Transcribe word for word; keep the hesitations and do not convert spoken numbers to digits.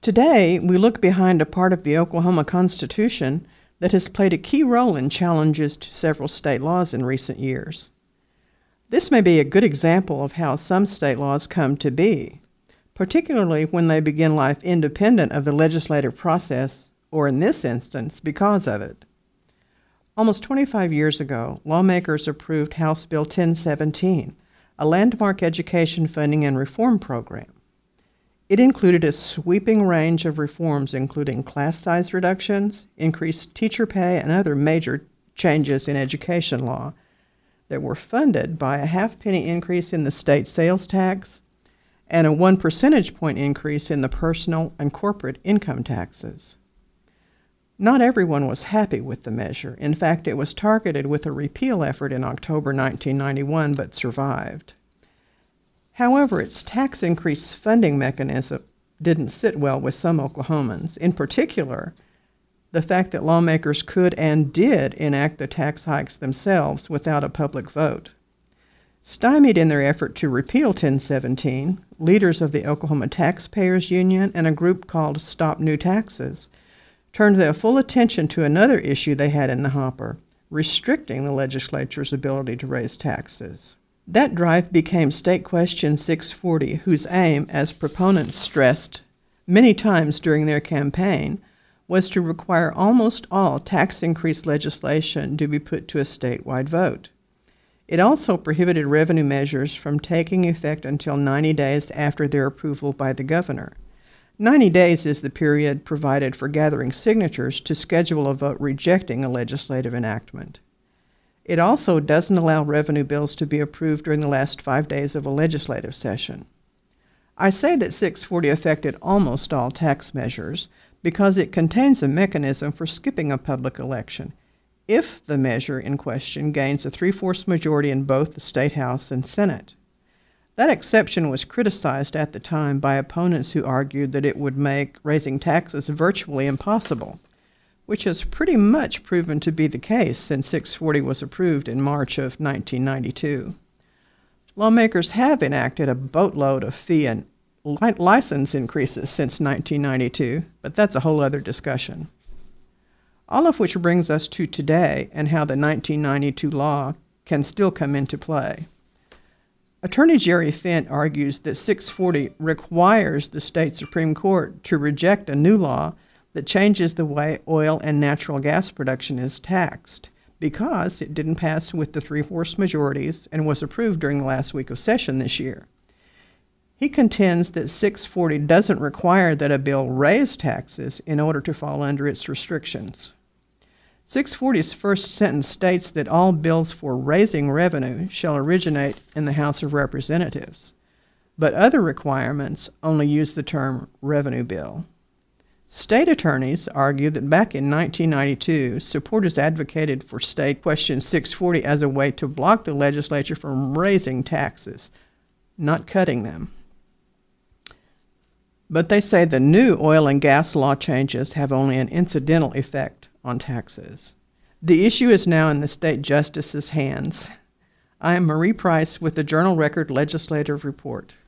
Today, we look behind a part of the Oklahoma Constitution that has played a key role in challenges to several state laws in recent years. This may be a good example of how some state laws come to be, particularly when they begin life independent of the legislative process, or in this instance, because of it. Almost twenty-five years ago, lawmakers approved House Bill ten seventeen, a landmark education funding and reform program. It included a sweeping range of reforms, including class size reductions, increased teacher pay, and other major changes in education law that were funded by a half-penny increase in the state sales tax and a one percentage point increase in the personal and corporate income taxes. Not everyone was happy with the measure. In fact, it was targeted with a repeal effort in October nineteen ninety-one, but survived. However, its tax increase funding mechanism didn't sit well with some Oklahomans. In particular, the fact that lawmakers could and did enact the tax hikes themselves without a public vote. Stymied in their effort to repeal ten seventeen, leaders of the Oklahoma Taxpayers Union and a group called Stop New Taxes turned their full attention to another issue they had in the hopper, restricting the legislature's ability to raise taxes. That drive became State Question six forty, whose aim, as proponents stressed many times during their campaign, was to require almost all tax increase legislation to be put to a statewide vote. It also prohibited revenue measures from taking effect until ninety days after their approval by the governor. ninety days is the period provided for gathering signatures to schedule a vote rejecting a legislative enactment. It also doesn't allow revenue bills to be approved during the last five days of a legislative session. I say that six forty affected almost all tax measures because it contains a mechanism for skipping a public election if the measure in question gains a three-fourths majority in both the State House and Senate. That exception was criticized at the time by opponents who argued that it would make raising taxes virtually impossible, which has pretty much proven to be the case since six forty was approved in March of nineteen ninety-two. Lawmakers have enacted a boatload of fee and li- license increases since nineteen ninety-two, but that's a whole other discussion. All of which brings us to today and how the nineteen ninety-two law can still come into play. Attorney Jerry Fint argues that six forty requires the state Supreme Court to reject a new law that changes the way oil and natural gas production is taxed because it didn't pass with the three-fourths majorities and was approved during the last week of session this year. He contends that six forty doesn't require that a bill raise taxes in order to fall under its restrictions. six forty's first sentence states that all bills for raising revenue shall originate in the House of Representatives, but other requirements only use the term revenue bill. State attorneys argue that back in nineteen ninety-two, supporters advocated for State Question six forty as a way to block the legislature from raising taxes, not cutting them. But they say the new oil and gas law changes have only an incidental effect on taxes. The issue is now in the state justice's hands. I am Marie Price with the Journal Record Legislative Report.